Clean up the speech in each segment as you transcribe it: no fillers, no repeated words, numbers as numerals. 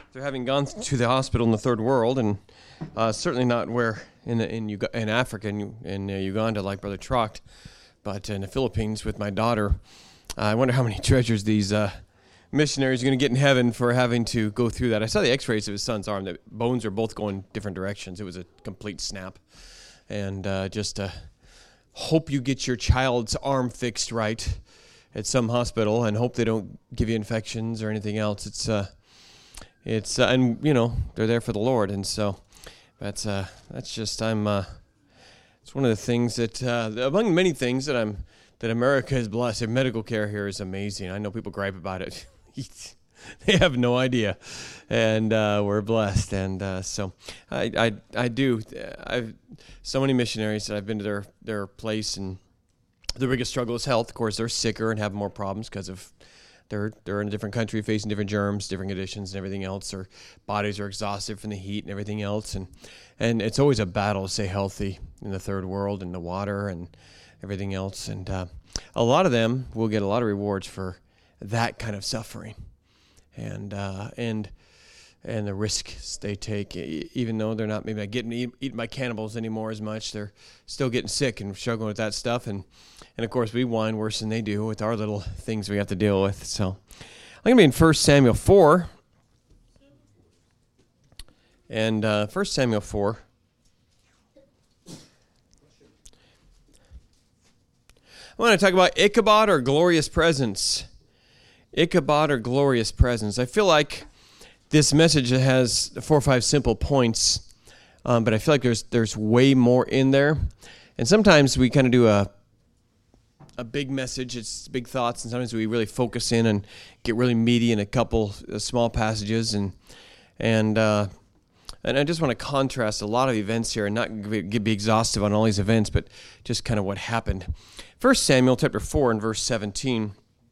after having gone to the hospital in the third world, and certainly not where in Africa, in Uganda, like Brother Trocht, but in the Philippines with my daughter. I wonder how many treasures these missionaries are going to get in heaven for having to go through that. I saw the x-rays of his son's arm. The bones are both going different directions. It was a complete snap. And just hope you get your child's arm fixed right at some hospital, and hope they don't give you infections or anything else. It's and you know, they're there for the Lord, and so that's just it's one of the things that among many things that America is blessed. Their medical care here is amazing. I know people gripe about it. They have no idea, and we're blessed. And so I do. I've so many missionaries that I've been to their place, and the biggest struggle is health. Of course, they're sicker and have more problems because of they're in a different country, facing different germs, different conditions, and everything else. Their bodies are exhausted from the heat and everything else, and it's always a battle to stay healthy in the third world, and the water and everything else. And a lot of them will get a lot of rewards for that kind of suffering, and the risks they take, even though they're not maybe getting eaten by cannibals anymore as much. They're still getting sick and struggling with that stuff, and of course we whine worse than they do with our little things we have to deal with. So I'm going to be in 1 Samuel 4, and 1 Samuel 4. I want to talk about Ichabod, or glorious presence. Ichabod, or glorious presence. I feel like this message has 4 or 5 simple points, but I feel like there's way more in there. And sometimes we kind of do a big message, it's big thoughts, and sometimes we really focus in and get really meaty in a couple small passages. And I just want to contrast a lot of events here and not be exhaustive on all these events, but just kind of what happened. 1 Samuel chapter 4 and verse 17.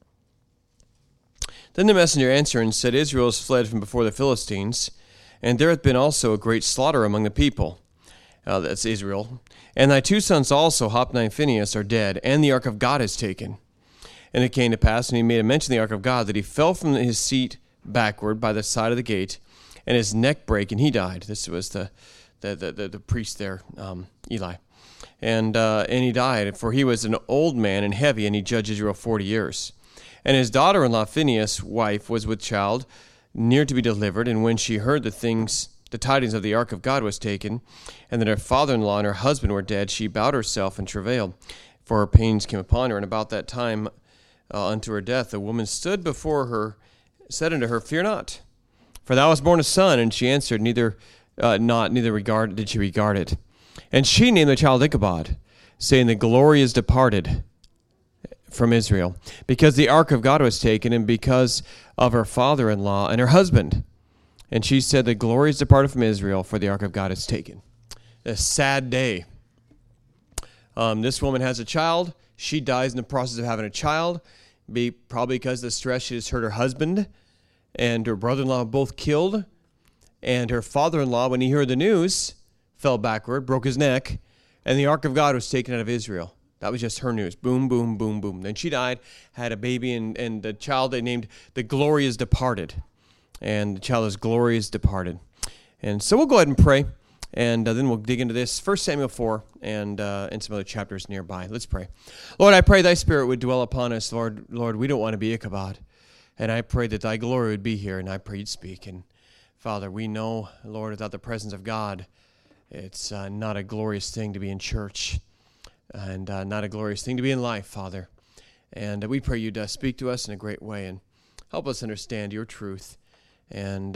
Then the messenger answered and said, Israel has fled from before the Philistines, and there hath been also a great slaughter among the people. That's Israel. And thy 2 sons also, Hophni and Phinehas, are dead, and the ark of God is taken. And it came to pass, when he made a mention of the ark of God, that he fell from his seat backward by the side of the gate, and his neck brake, and he died. This was the priest there, Eli. And he died, for he was an old man and heavy, and he judged Israel 40 years. And his daughter-in-law Phinehas' wife was with child, near to be delivered. And when she heard the tidings of the ark of God was taken, and that her father-in-law and her husband were dead, she bowed herself and travailed, for her pains came upon her. And about that time unto her death, a woman stood before her, said unto her, Fear not, for thou hast born a son. And she answered, neither did she regard it. And she named the child Ichabod, saying, The glory is departed from Israel, because the ark of God was taken, and because of her father-in-law and her husband. And she said, The glory is departed from Israel, for the ark of God is taken. A sad day. This woman has a child. She dies in the process of having a child, probably because of the stress. She just hurt her husband and her brother-in-law both killed. And her father-in-law, when he heard the news, fell backward, broke his neck, and the ark of God was taken out of Israel. That was just her news. Boom, boom, boom, boom. Then she died, had a baby, and the child they named The Glory is Departed. And the child is Glory is Departed. And so we'll go ahead and pray, and then we'll dig into this. 1 Samuel 4 and some other chapters nearby. Let's pray. Lord, I pray thy Spirit would dwell upon us. Lord, we don't want to be Ichabod. And I pray that thy glory would be here, and I pray you'd speak. And Father, we know, Lord, without the presence of God, it's not a glorious thing to be in church. And not a glorious thing to be in life, Father. And we pray you'd speak to us in a great way and help us understand your truth, and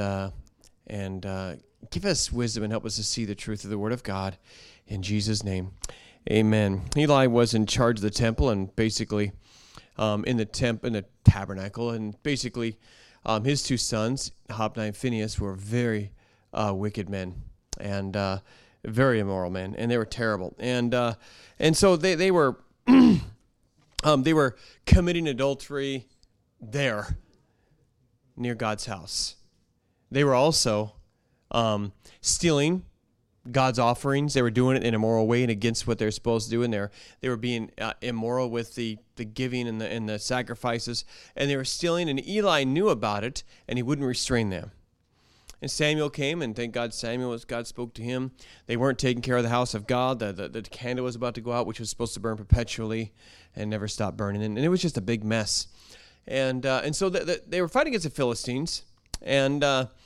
give us wisdom and help us to see the truth of the Word of God. In Jesus' name, amen. Eli was in charge of the temple, and basically in the tabernacle, and basically his 2 sons, Hophni and Phinehas, were very wicked men, and very immoral men, and they were terrible. And so they were they were committing adultery there near God's house. They were also stealing God's offerings. They were doing it in an immoral way and against what they're supposed to do. And they were being immoral with the giving and the sacrifices. And they were stealing, and Eli knew about it, and he wouldn't restrain them. And Samuel came, and thank God God spoke to him. They weren't taking care of the house of God. The candle was about to go out, which was supposed to burn perpetually and never stop burning. And it was just a big mess. And so they were fighting against the Philistines. And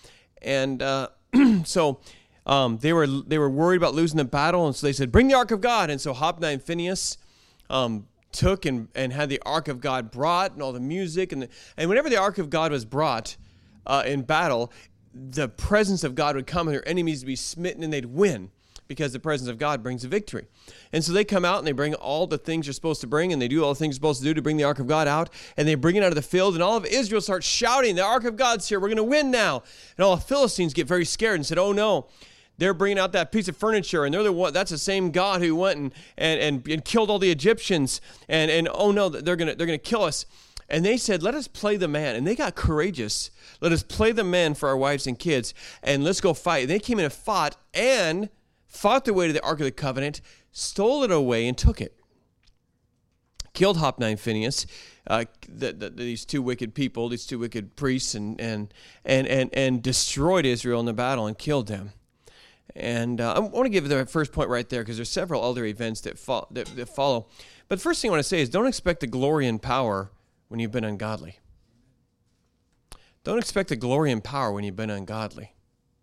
so they were worried about losing the battle. And so they said, bring the Ark of God. And so Hophni and Phinehas took and had the Ark of God brought, and all the music. And whenever the Ark of God was brought in battle, the presence of God would come and their enemies would be smitten and they'd win, because the presence of God brings a victory. And so they come out and they bring all the things they're supposed to bring, and they do all the things they're supposed to do to bring the Ark of God out, and they bring it out of the field, and all of Israel starts shouting, the Ark of God's here, we're going to win now. And all the Philistines get very scared and said, oh no, they're bringing out that piece of furniture, and they're the one. That's the same God who went and killed all the Egyptians, and oh no, they're gonna kill us. And they said, let us play the man. And they got courageous. Let us play the man for our wives and kids, and let's go fight. And they came in and fought their way to the Ark of the Covenant, stole it away, and took it. Killed Hophni and Phinehas, these two wicked people, these two wicked priests, and destroyed Israel in the battle and killed them. And I want to give the first point right there, because there's several other events that follow. But the first thing I want to say is, don't expect the glory and power when you've been ungodly. Don't expect the glory and power when you've been ungodly.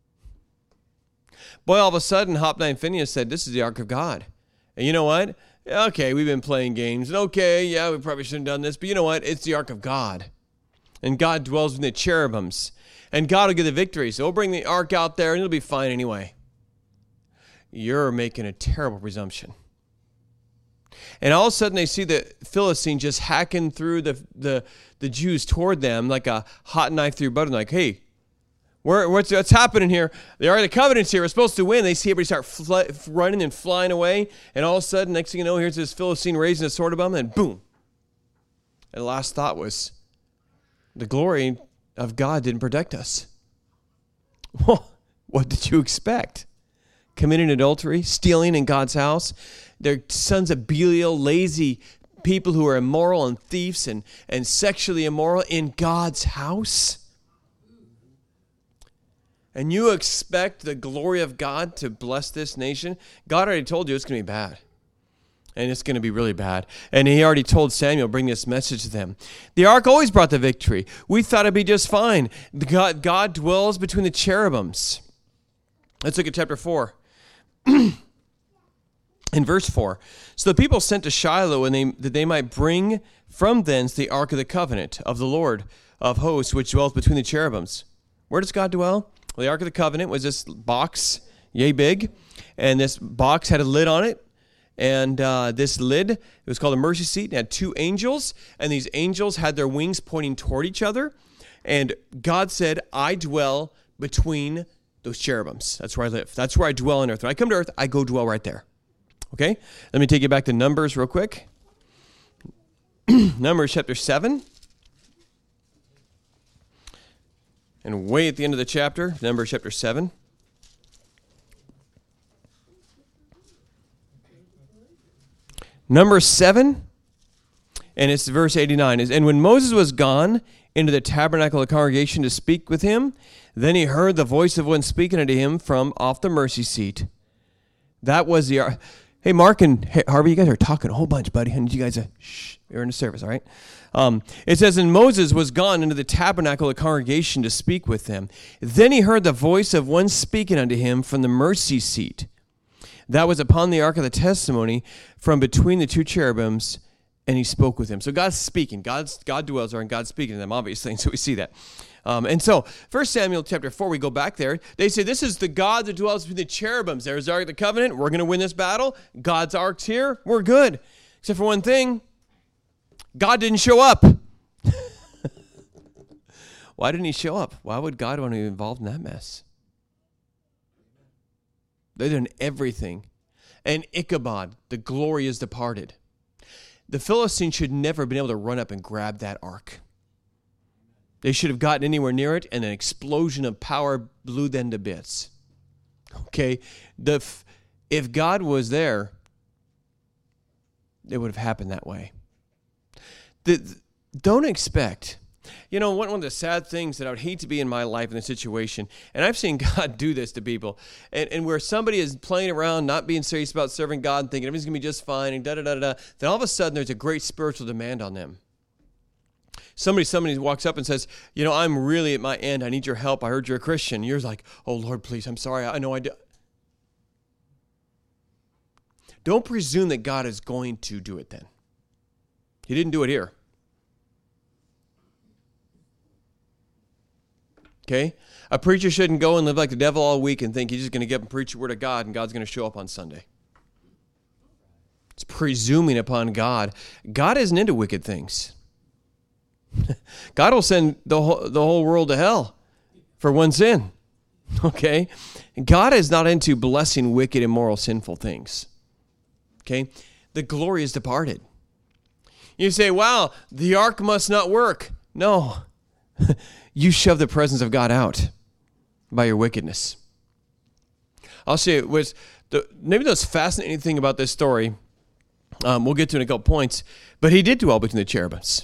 Boy, all of a sudden, Hophni and Phinehas said, this is the Ark of God. And you know what? Okay, we've been playing games. And okay, yeah, we probably shouldn't have done this. But you know what? It's the Ark of God. And God dwells in the cherubims. And God will give the victory. So we'll bring the Ark out there and it'll be fine anyway. You're making a terrible presumption. And all of a sudden they see the Philistines just hacking through the Jews toward them like a hot knife through butter. Like, hey, what's happening here? The Ark of the Covenant's here. We're supposed to win. They see everybody start running and flying away. And all of a sudden, next thing you know, here's this Philistine raising a sword above them, and boom. And the last thought was, the glory of God didn't protect us. Well, what did you expect? Committing adultery, stealing in God's house. They're sons of Belial, lazy people who are immoral and thieves and sexually immoral in God's house. And you expect the glory of God to bless this nation? God already told you it's going to be bad. And it's going to be really bad. And he already told Samuel, bring this message to them. The ark always brought the victory. We thought it'd be just fine. God dwells between the cherubims. Let's look at chapter 4. In verse 4, so the people sent to Shiloh that they might bring from thence the Ark of the Covenant of the Lord of hosts, which dwelleth between the cherubims. Where does God dwell? Well, the Ark of the Covenant was this box, yay big, and this box had a lid on it, and this lid, it was called a mercy seat, and had two angels, and these angels had their wings pointing toward each other, and God said, I dwell between those cherubims. That's where I live. That's where I dwell on earth. When I come to earth, I go dwell right there. Okay? Let me take you back to Numbers real quick. Numbers chapter 7. And way at the end of the chapter, Numbers chapter 7. Numbers 7, and it's verse 89. And when Moses was gone into the tabernacle of the congregation to speak with him, then he heard the voice of one speaking unto him from off the mercy seat. That was the... Hey, Mark and Harvey, you guys are talking a whole bunch, buddy. And you guys shh, you're in the service, all right? It says, and Moses was gone into the tabernacle of the congregation to speak with them. Then he heard the voice of one speaking unto him from the mercy seat. That was upon the ark of the testimony from between the two cherubims, and he spoke with him. So God's speaking. God dwells there, and God's speaking to them, obviously, and so we see that. And so, 1 Samuel chapter 4, we go back there. They say, this is the God that dwells between the cherubims. There's the Ark of the Covenant. We're going to win this battle. God's Ark's here. We're good. Except for one thing. God didn't show up. Why didn't he show up? Why would God want to be involved in that mess? They've done everything. And Ichabod, the glory is departed. The Philistines should never have been able to run up and grab that ark. They should have gotten anywhere near it, and an explosion of power blew them to bits. Okay? If God was there, it would have happened that way. Don't expect You know, one of the sad things that I would hate to be in my life in this situation, and I've seen God do this to people, and where somebody is playing around, not being serious about serving God, and thinking everything's going to be just fine, and da-da-da-da, then all of a sudden there's a great spiritual demand on them. Somebody walks up and says, you know, I'm really at my end. I need your help. I heard you're a Christian. You're like, oh, Lord, please, I'm sorry. I know I do. Don't presume that God is going to do it then. He didn't do it here. Okay? A preacher shouldn't go and live like the devil all week and think he's just going to get up and preach the word of God and God's going to show up on Sunday. It's presuming upon God. God isn't into wicked things. God will send the whole world to hell for one sin. Okay? God is not into blessing wicked, immoral, sinful things. Okay? The glory is departed. You say, wow, the ark must not work. No. You shove the presence of God out by your wickedness. I'll say it was maybe the most fascinating thing about this story. We'll get to in a couple points, but he did dwell between the cherubims.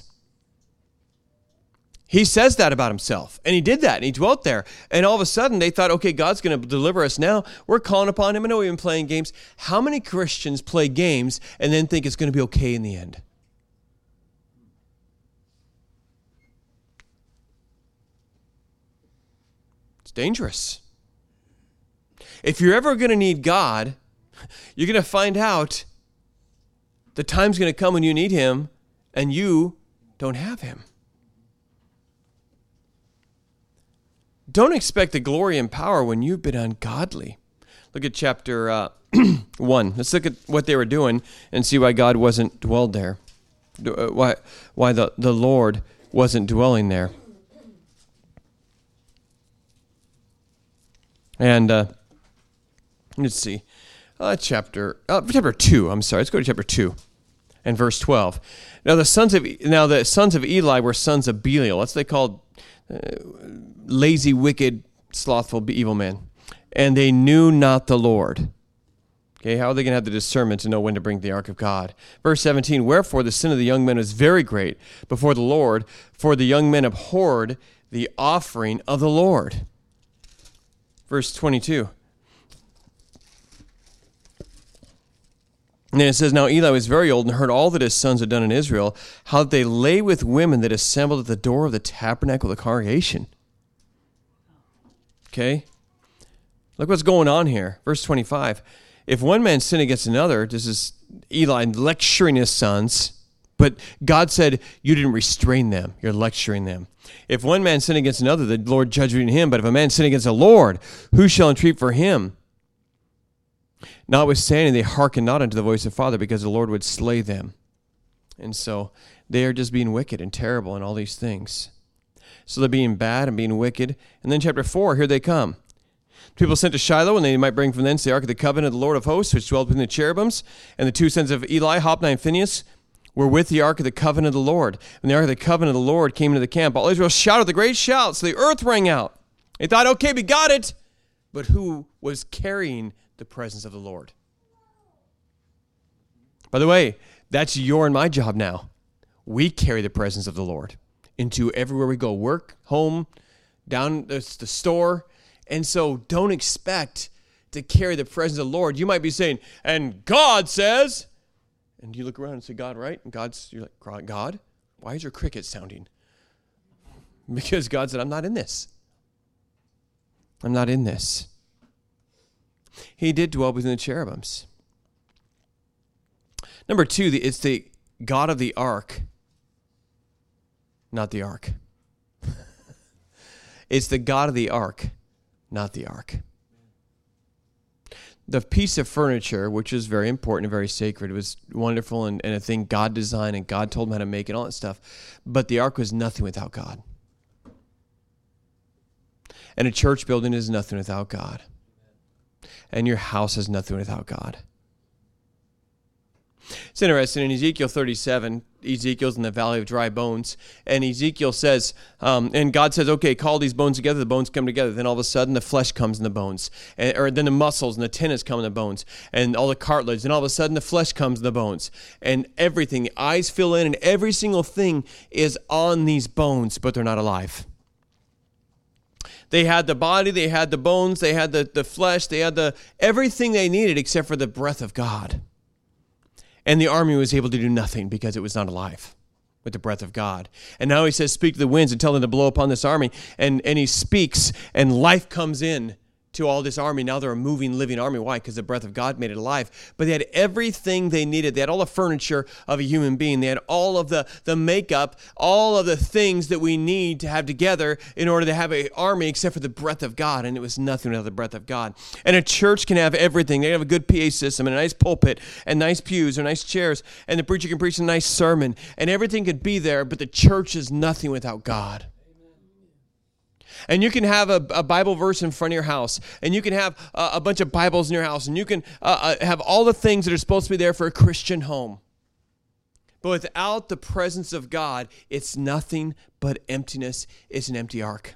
He says that about himself, and he did that, and he dwelt there. And all of a sudden, they thought, okay, God's going to deliver us now. We're calling upon him. I know we've been playing games. How many Christians play games and then think it's going to be okay in the end? It's dangerous. If you're ever going to need God, you're going to find out the time's going to come when you need him, and you don't have him. Don't expect the glory and power when you've been ungodly. Look at chapter 1. Let's look at what they were doing and see why God wasn't dwelled there. Why the Lord wasn't dwelling there. And let's see. Chapter 2. I'm sorry. Let's go to chapter 2 and verse 12. Now the sons of Eli were sons of Belial. That's what they called lazy, wicked, slothful, evil men. And they knew not the Lord. Okay, how are they going to have the discernment to know when to bring the ark of God? Verse 17, wherefore the sin of the young men is very great before the Lord, for the young men abhorred the offering of the Lord. Verse 22. And then it says, now Eli was very old and heard all that his sons had done in Israel, how they lay with women that assembled at the door of the tabernacle of the congregation. Okay? Look what's going on here. Verse 25. If one man sin against another, this is Eli lecturing his sons, but God said, you didn't restrain them. You're lecturing them. If one man sin against another, the Lord judging him. But if a man sin against the Lord, who shall entreat for him? Notwithstanding, they hearken not unto the voice of Father, because the Lord would slay them. And so they are just being wicked and terrible and all these things. So they're being bad and being wicked. And then chapter 4, here they come. People sent to Shiloh, and they might bring from thence the ark of the covenant of the Lord of hosts, which dwelt within the cherubims. And the two sons of Eli, Hophni and Phinehas, were with the ark of the covenant of the Lord. When the ark of the covenant of the Lord came into the camp, all Israel shouted with a great shout, so the earth rang out. They thought, okay, we got it. But who was carrying the presence of the Lord? By the way, that's your and my job now. We carry the presence of the Lord into everywhere we go, work, home, down the store. And so don't expect to carry the presence of the Lord. You might be saying, and God says, and you look around and say, God, right? And you're like, God? Why is your cricket sounding? Because God said, I'm not in this. I'm not in this. He did dwell within the cherubims. Number 2, it's the God of the ark, not the ark. It's the God of the ark, not the ark. The piece of furniture, which is very important and very sacred, was wonderful and a thing God designed and God told him how to make and all that stuff. But the ark was nothing without God. And a church building is nothing without God. And your house is nothing without God. It's interesting. In Ezekiel 37, Ezekiel's in the valley of dry bones, and Ezekiel says, and God says, okay, call these bones together. The bones come together. Then all of a sudden, the flesh comes in the bones, or then the muscles and the tendons come in the bones, and all the cartilage. And all of a sudden, the flesh comes in the bones, and everything. The eyes fill in, and every single thing is on these bones, but they're not alive. They had the body, they had the bones, they had the flesh, they had everything they needed except for the breath of God. And the army was able to do nothing because it was not alive with the breath of God. And now he says, speak to the winds and tell them to blow upon this army. And he speaks, and life comes in to all this army. Now they're a moving, living army. Why? Because the breath of God made it alive. But they had everything they needed. They had all the furniture of a human being. They had all of the makeup, all of the things that we need to have together in order to have an army except for the breath of God. And it was nothing without the breath of God. And a church can have everything. They have a good PA system and a nice pulpit and nice pews or nice chairs. And the preacher can preach a nice sermon. And everything could be there, but the church is nothing without God. And you can have a Bible verse in front of your house, and you can have a bunch of Bibles in your house, and you can have all the things that are supposed to be there for a Christian home. But without the presence of God, it's nothing but emptiness. It's an empty ark.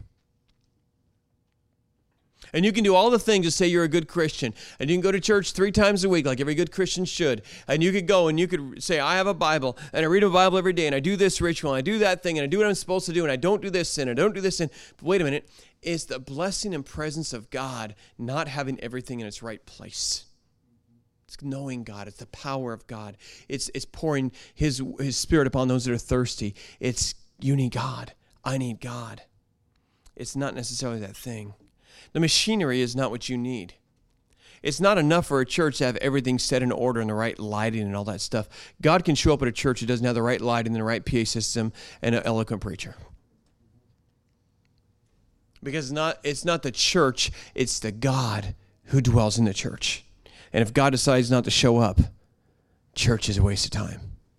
And you can do all the things to say you're a good Christian. And you can go to church 3 times a week like every good Christian should. And you could go and you could say, I have a Bible, and I read a Bible every day, and I do this ritual, and I do that thing, and I do what I'm supposed to do, and I don't do this sin, and I don't do this sin. But wait a minute. It's the blessing and presence of God not having everything in its right place. It's knowing God. It's the power of God. It's pouring His Spirit upon those that are thirsty. It's you need God. I need God. It's not necessarily that thing. The machinery is not what you need. It's not enough for a church to have everything set in order and the right lighting and all that stuff. God can show up at a church that doesn't have the right lighting and the right PA system and an eloquent preacher. Because it's not the church, it's the God who dwells in the church. And if God decides not to show up, church is a waste of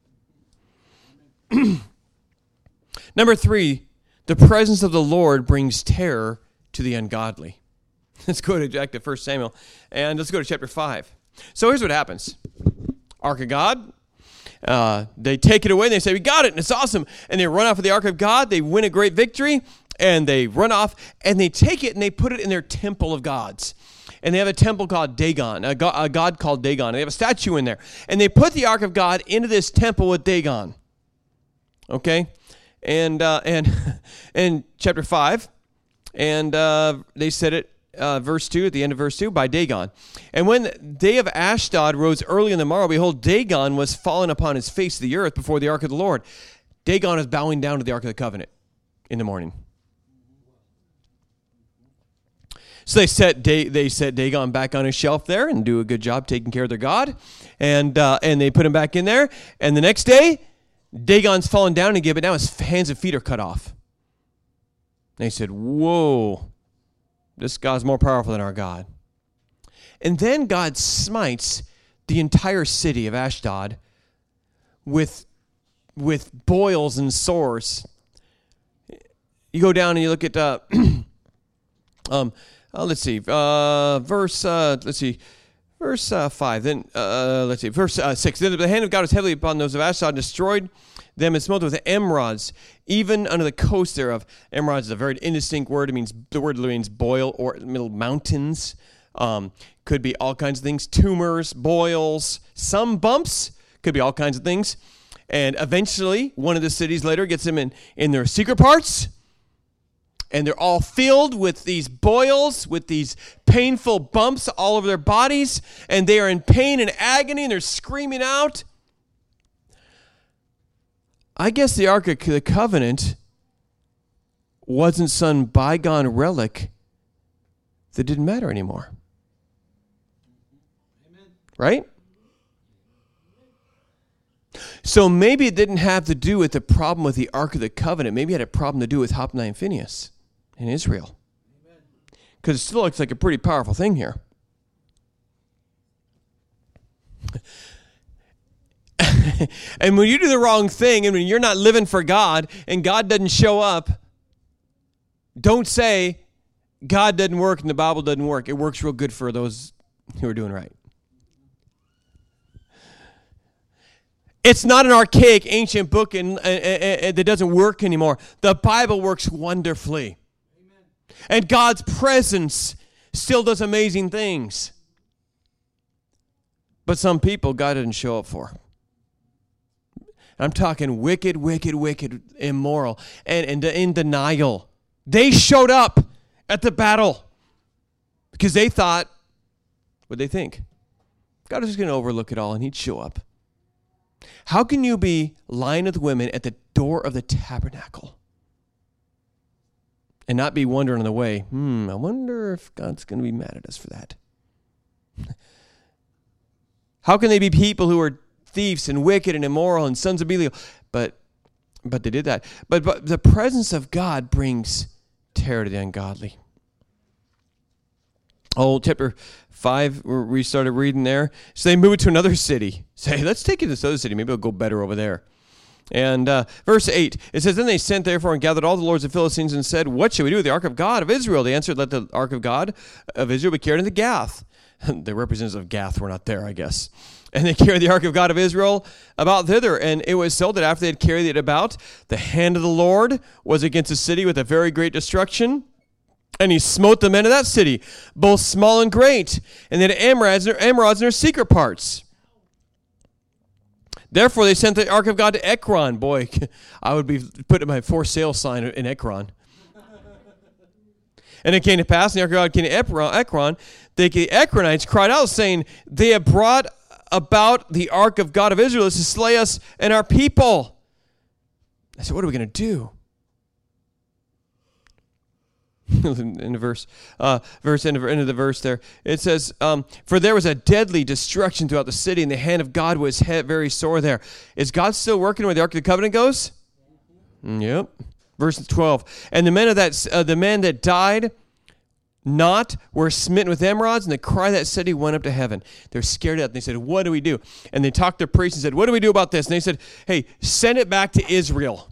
time. Number 3, the presence of the Lord brings terror to the ungodly. Let's go back to 1 Samuel, and let's go to chapter 5. So here's what happens. Ark of God, they take it away, and they say, we got it, and it's awesome. And they run off with the Ark of God, they win a great victory, and they run off, and they take it, and they put it in their temple of gods. And they have a temple called Dagon, a god called Dagon. And they have a statue in there. And they put the Ark of God into this temple with Dagon. Okay? And chapter 5, and they said it, verse 2, at the end of verse 2, by Dagon. And when the day of Ashdod rose early in the morrow, behold, Dagon was fallen upon his face to the earth before the ark of the Lord. Dagon is bowing down to the Ark of the Covenant in the morning. So they set Dagon back on his shelf there and do a good job taking care of their God. And they put him back in there. And the next day, Dagon's fallen down again, but now his hands and feet are cut off. And they said, whoa, this God's more powerful than our God. And then God smites the entire city of Ashdod with boils and sores. You go down and you look at verse 5. Then verse 6. Then the hand of God was heavily upon those of Ashdod, and destroyed them and smote them with emerods, even under the coast thereof. Emerods is a very indistinct word. The word literally means boil or middle mountains. Could be all kinds of things. Tumors, boils, some bumps. Could be all kinds of things. And eventually, one of the cities later gets them in their secret parts. And they're all filled with these boils, with these painful bumps all over their bodies. And they are in pain and agony, and they're screaming out. I guess the Ark of the Covenant wasn't some bygone relic that didn't matter anymore. Amen. Right? So maybe it didn't have to do with the problem with the Ark of the Covenant. Maybe it had a problem to do with Hophni and Phinehas in Israel. Because it still looks like a pretty powerful thing here. And when you do the wrong thing, and when you're not living for God, and God doesn't show up, don't say God doesn't work and the Bible doesn't work. It works real good for those who are doing right. It's not an archaic, ancient book that doesn't work anymore. The Bible works wonderfully. Amen. And God's presence still does amazing things. But some people God didn't show up for. I'm talking wicked, immoral, and in denial. They showed up at the battle because they thought, what'd they think? God was just going to overlook it all and he'd show up. How can you be lying with women at the door of the tabernacle and not be wondering on the way, I wonder if God's going to be mad at us for that? How can they be people who are thieves and wicked and immoral and sons of Belial? But they did that. But the presence of God brings terror to the ungodly. Oh, chapter 5, where we started reading there. So they moved to another city. Say, let's take it to this other city. Maybe it'll go better over there. And verse 8, it says, Then they sent therefore and gathered all the lords of the Philistines and said, What shall we do with the ark of God of Israel? They answered, Let the ark of God of Israel be carried into Gath. The representatives of Gath were not there, I guess. And they carried the ark of God of Israel about thither. And it was so that after they had carried it about, the hand of the Lord was against the city with a very great destruction. And he smote the men of that city, both small and great, and they had emerods in their secret parts. Therefore they sent the ark of God to Ekron. Boy, I would be putting my for sale sign in Ekron. And it came to pass, and the ark of God came to Ekron. The Ekronites cried out, saying, They have brought about the ark of God of Israel to slay us and our people. I said, what are we going to do? In the verse, end of the verse there, it says, for there was a deadly destruction throughout the city, and the hand of God was very sore there. Is God still working where the Ark of the Covenant goes? Yep. Verse 12. And the men that died not were smitten with emerods, and the cry of that city went up to heaven. They're scared out, and they said, what do we do? And they talked to the priests and said, what do we do about this? And they said, hey, send it back to Israel.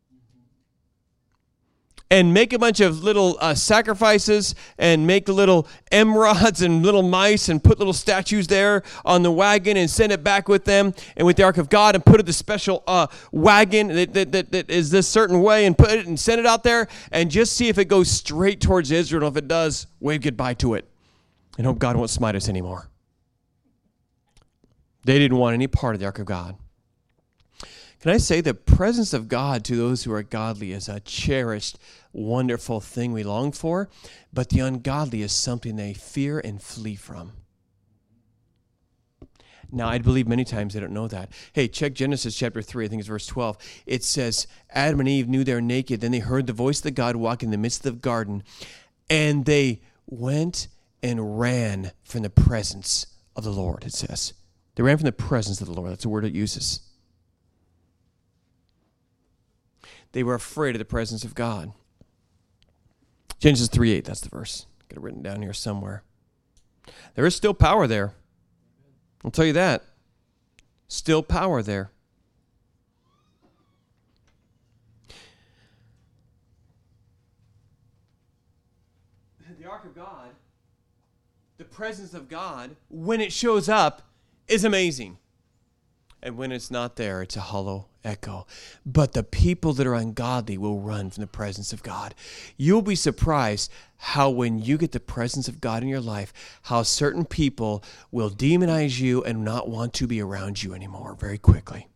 And make a bunch of little sacrifices and make little emerods and little mice and put little statues there on the wagon and send it back with them and with the Ark of God and put it in the special wagon that is this certain way and put it and send it out there and just see if it goes straight towards Israel. And if it does, wave goodbye to it and hope God won't smite us anymore. They didn't want any part of the Ark of God. Can I say the presence of God to those who are godly is a cherished, wonderful thing we long for, but the ungodly is something they fear and flee from. Now, I believe many times they don't know that. Hey, check Genesis chapter 3, I think it's verse 12. It says, Adam and Eve knew they were naked, then they heard the voice of the God walking in the midst of the garden, and they went and ran from the presence of the Lord, it says. They ran from the presence of the Lord. That's the word it uses. They were afraid of the presence of God. Genesis 3:8, that's the verse. Got it written down here somewhere. There is still power there. I'll tell you that. Still power there. The Ark of God, the presence of God, when it shows up, is amazing. And when it's not there, it's a hollow echo. But the people that are ungodly will run from the presence of God. You'll be surprised how when you get the presence of God in your life, how certain people will demonize you and not want to be around you anymore very quickly.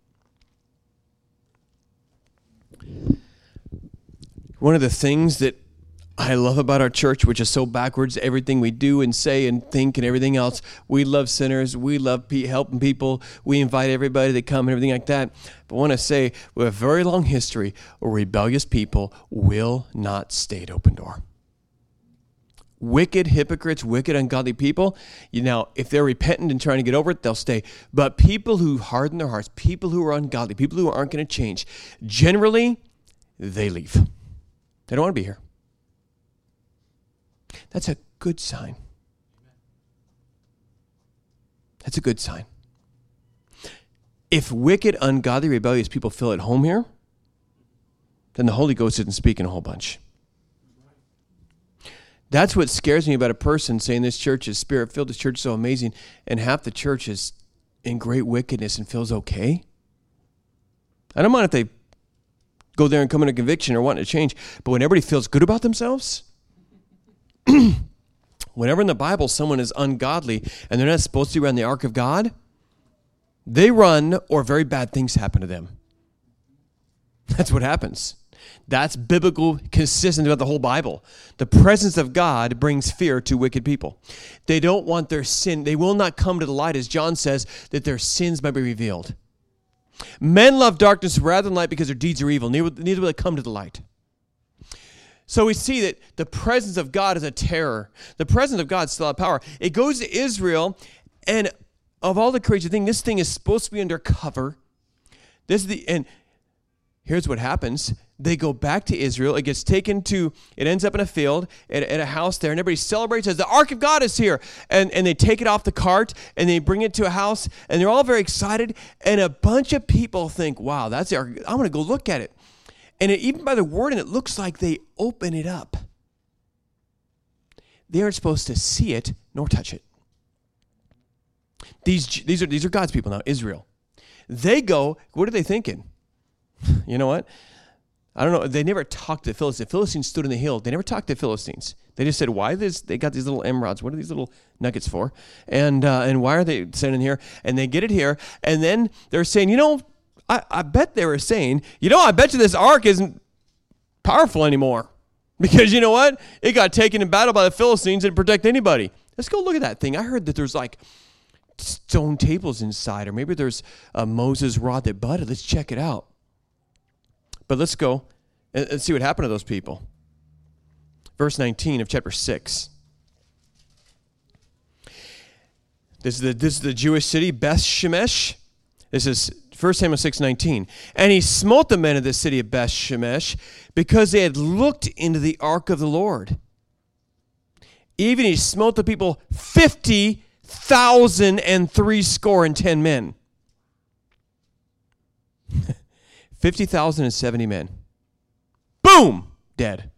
One of the things that I love about our church, which is so backwards, everything we do and say and think and everything else. We love sinners. We love helping people. We invite everybody to come and everything like that. But I want to say we have a very long history where rebellious people will not stay at Open Door. Wicked hypocrites, wicked ungodly people, if they're repentant and trying to get over it, they'll stay. But people who harden their hearts, people who are ungodly, people who aren't going to change, generally, they leave. They don't want to be here. That's a good sign. That's a good sign. If wicked, ungodly, rebellious people feel at home here, then the Holy Ghost isn't speaking a whole bunch. That's what scares me about a person saying this church is spirit-filled, this church is so amazing, and half the church is in great wickedness and feels okay. I don't mind if they go there and come into conviction or wanting to change, but when everybody feels good about themselves, whenever in the Bible someone is ungodly and they're not supposed to be around the ark of God, they run or very bad things happen to them. That's what happens. That's biblical consistency about the whole Bible. The presence of God brings fear to wicked people. They don't want their sin. They will not come to the light, as John says, that their sins might be revealed. Men love darkness rather than light because their deeds are evil. Neither will they come to the light. So we see that the presence of God is a terror. The presence of God still has power. It goes to Israel, and of all the crazy things, this thing is supposed to be under cover. And here's what happens. They go back to Israel. It gets taken to, it ends up in a field at a house there, and everybody celebrates as the Ark of God is here. And they take it off the cart, and they bring it to a house, and they're all very excited. And a bunch of people think, wow, that's the Ark. I'm going to go look at it. And even by the wording, it looks like they open it up. They aren't supposed to see it nor touch it. These are God's people now, Israel. They go, what are they thinking? You know what? I don't know. They never talked to the Philistines. The Philistines stood in the hill. They never talked to the Philistines. They just said, why this? They got these little emeralds. What are these little nuggets for? And why are they sending here? And they get it here. And then they're saying, I bet they were saying, I bet you this ark isn't powerful anymore. Because you know what? It got taken in battle by the Philistines and didn't protect anybody. Let's go look at that thing. I heard that there's like stone tables inside, or maybe there's a Moses rod that budded. Let's check it out. But let's go and see what happened to those people. Verse 19 of chapter 6. This is the Jewish city, Beth Shemesh. This is 1 Samuel 6:19. And he smote the men of the city of Beth Shemesh because they had looked into the ark of the Lord. Even he smote the people 50,070 men. 50,070 men. Boom! Dead.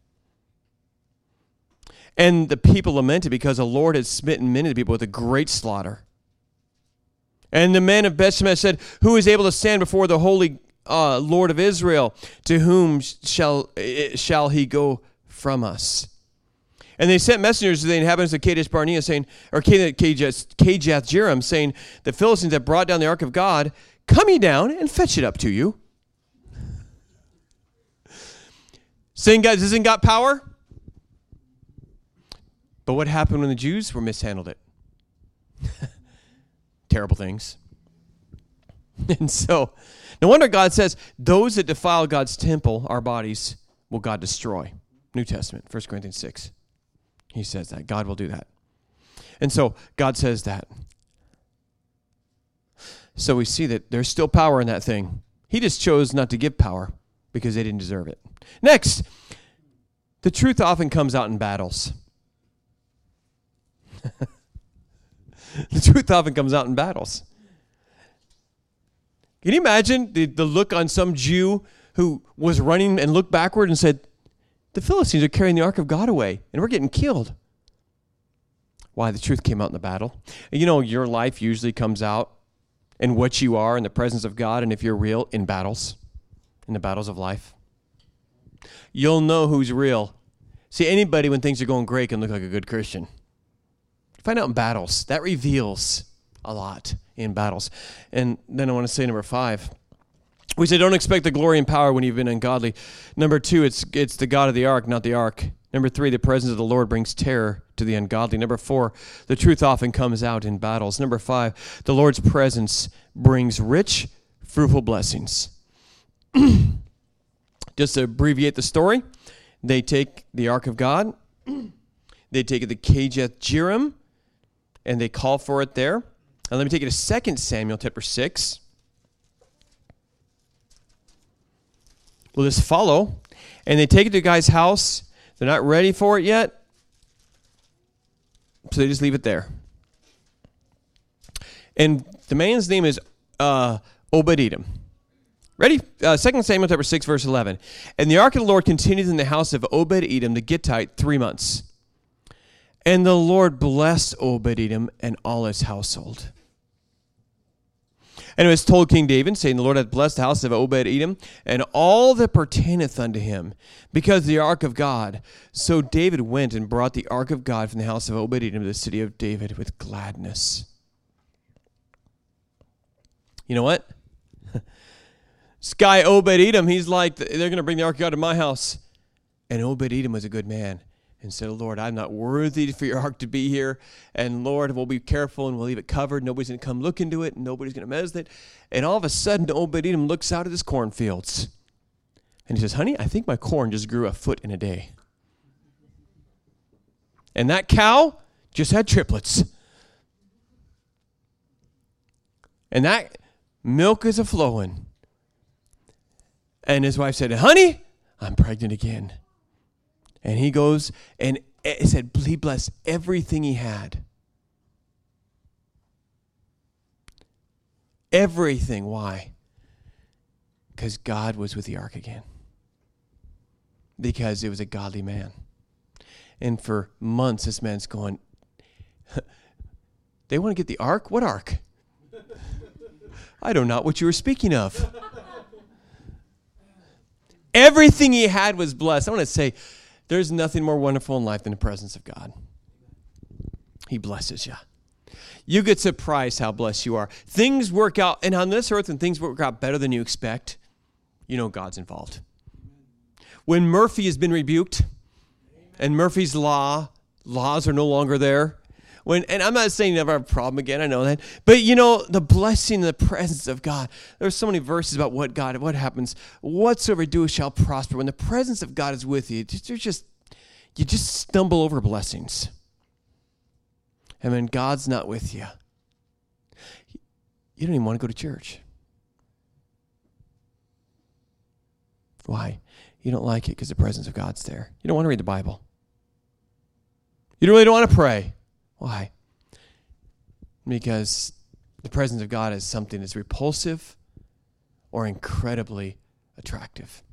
And the people lamented because the Lord had smitten many of the people with a great slaughter. And the men of Bethshemesh said, who is able to stand before the holy Lord of Israel? To whom shall he go from us? And they sent messengers to the inhabitants of Kadesh Barnea, saying, or Kajath Jearim, saying, the Philistines have brought down the ark of God. Come ye down and fetch it up to you. Saying, guys, isn't God power? But what happened when the Jews were mishandled it? Terrible things. And so, no wonder God says, those that defile God's temple, our bodies, will God destroy. New Testament, 1 Corinthians 6. He says that. God will do that. And so, God says that. So we see that there's still power in that thing. He just chose not to give power because they didn't deserve it. Next, the truth often comes out in battles. The truth often comes out in battles. Can you imagine the look on some Jew who was running and looked backward and said, the Philistines are carrying the ark of God away and we're getting killed? Why? The truth came out in the battle. Your life usually comes out in what you are in the presence of God, and if you're real, in battles, in the battles of life. You'll know who's real. See, anybody when things are going great can look like a good Christian. Find out in battles. That reveals a lot in battles. And then I want to say number 5. We say don't expect the glory and power when you've been ungodly. Number 2, it's the God of the ark, not the ark. Number 3, the presence of the Lord brings terror to the ungodly. Number 4, the truth often comes out in battles. Number 5, the Lord's presence brings rich, fruitful blessings. Just to abbreviate the story, they take the ark of God, they take it to Kajath Jearim, and they call for it there. And let me take you to 2 Samuel chapter 6. We'll just follow. And they take it to a guy's house. They're not ready for it yet. So they just leave it there. And the man's name is Obed-Edom. Ready? 2 Samuel chapter 6, verse 11. And the ark of the Lord continued in the house of Obed-Edom the Gittite 3 months. And the Lord blessed Obed-Edom and all his household. And it was told King David, saying, the Lord hath blessed the house of Obed-Edom, and all that pertaineth unto him, because of the ark of God. So David went and brought the ark of God from the house of Obed-Edom to the city of David with gladness. You know what? This guy Obed-Edom, he's like, they're going to bring the ark of God to my house. And Obed-Edom was a good man and said, Lord, I'm not worthy for your ark to be here. And Lord, we'll be careful and we'll leave it covered. Nobody's going to come look into it. And nobody's going to mess with it. And all of a sudden, Obed-Edom looks out at his cornfields. And he says, honey, I think my corn just grew a foot in a day. And that cow just had triplets. And that milk is a-flowing. And his wife said, honey, I'm pregnant again. And he goes and it said he blessed everything he had. Everything. Why? Because God was with the ark again. Because it was a godly man. And for months, this man's going, they want to get the ark? What ark? I don't know what you were speaking of. Everything he had was blessed. I want to say, there's nothing more wonderful in life than the presence of God. He blesses you. You get surprised how blessed you are. Things work out, and on this earth, when things work out better than you expect, you know God's involved. When Murphy has been rebuked, and Murphy's laws are no longer there, and I'm not saying you never have a problem again, I know that. But you know, the blessing and the presence of God. There's so many verses about what happens. Whatsoever you do shall prosper. When the presence of God is with you, you just stumble over blessings. And when God's not with you, you don't even want to go to church. Why? You don't like it because the presence of God's there. You don't want to read the Bible. You really don't want to pray. Why? Because the presence of God is something that's repulsive or incredibly attractive.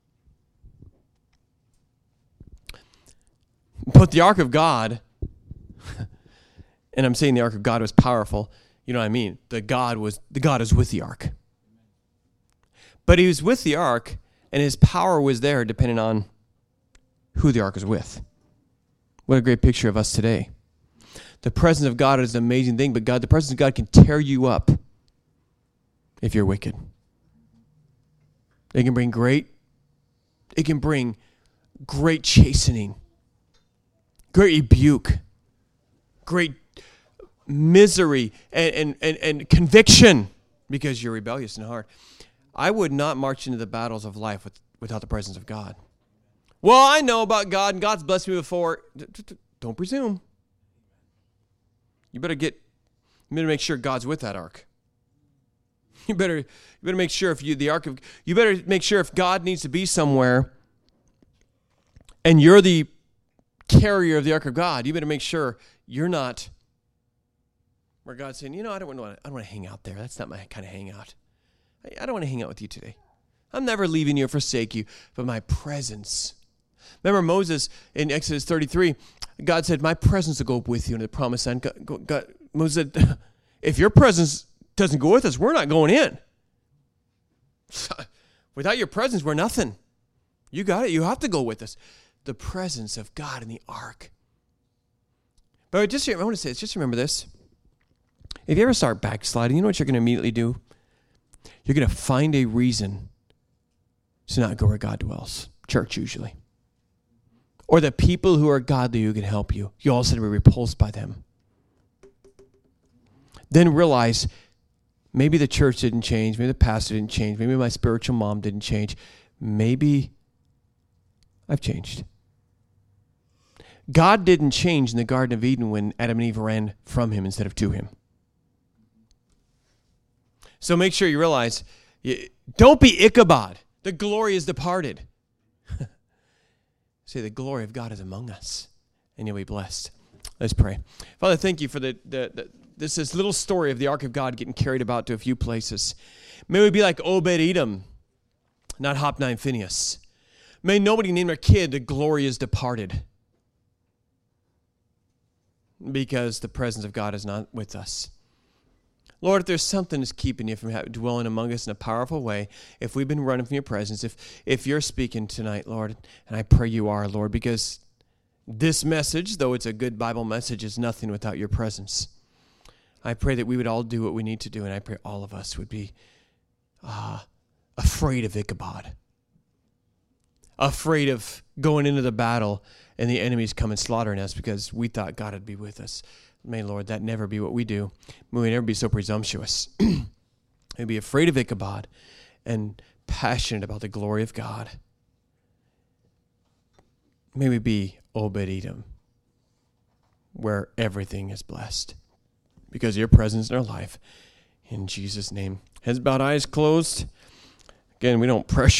But the ark of God, and I'm saying the ark of God was powerful, you know what I mean? The God is with the ark. But he was with the ark, and his power was there depending on who the ark was with. What a great picture of us today. The presence of God is an amazing thing, but the presence of God can tear you up if you're wicked. It can bring great chastening, great rebuke, great misery, and conviction because you're rebellious in heart. I would not march into the battles of life without the presence of God. Well, I know about God, and God's blessed me before. Don't presume. You better make sure God's with that ark. You better make sure you better make sure if God needs to be somewhere and you're the carrier of the ark of God, you better make sure you're not where God's saying, I don't want to hang out there. That's not my kind of hangout. I don't want to hang out with you today. I'm never leaving you or forsake you, but my presence. Remember Moses in Exodus 33, God said, my presence will go with you into the promised land. Moses said, if your presence doesn't go with us, we're not going in. Without your presence, we're nothing. You got it. You have to go with us. The presence of God in the ark. But I want to say this. Just remember this. If you ever start backsliding, you know what you're going to immediately do? You're going to find a reason to not go where God dwells. Church, usually. Or the people who are godly who can help you. You all suddenly be repulsed by them. Then realize maybe the church didn't change. Maybe the pastor didn't change. Maybe my spiritual mom didn't change. Maybe I've changed. God didn't change in the Garden of Eden when Adam and Eve ran from him instead of to him. So make sure you realize, don't be Ichabod. The glory is departed. Say, the glory of God is among us, and you'll be blessed. Let's pray. Father, thank you for this little story of the ark of God getting carried about to a few places. May we be like Obed-Edom, not Hophni and Phinehas. May nobody name their kid, the glory is departed, because the presence of God is not with us. Lord, if there's something that's keeping you from dwelling among us in a powerful way, if we've been running from your presence, if you're speaking tonight, Lord, and I pray you are, Lord, because this message, though it's a good Bible message, is nothing without your presence. I pray that we would all do what we need to do, and I pray all of us would be afraid of Ichabod, afraid of going into the battle and the enemies coming slaughtering us because we thought God would be with us. May, Lord, that never be what we do. May we never be so presumptuous. May we be afraid of Ichabod and passionate about the glory of God. May we be Obed-Edom, where everything is blessed because of your presence in our life. In Jesus' name. Heads bowed, eyes closed. Again, we don't pressure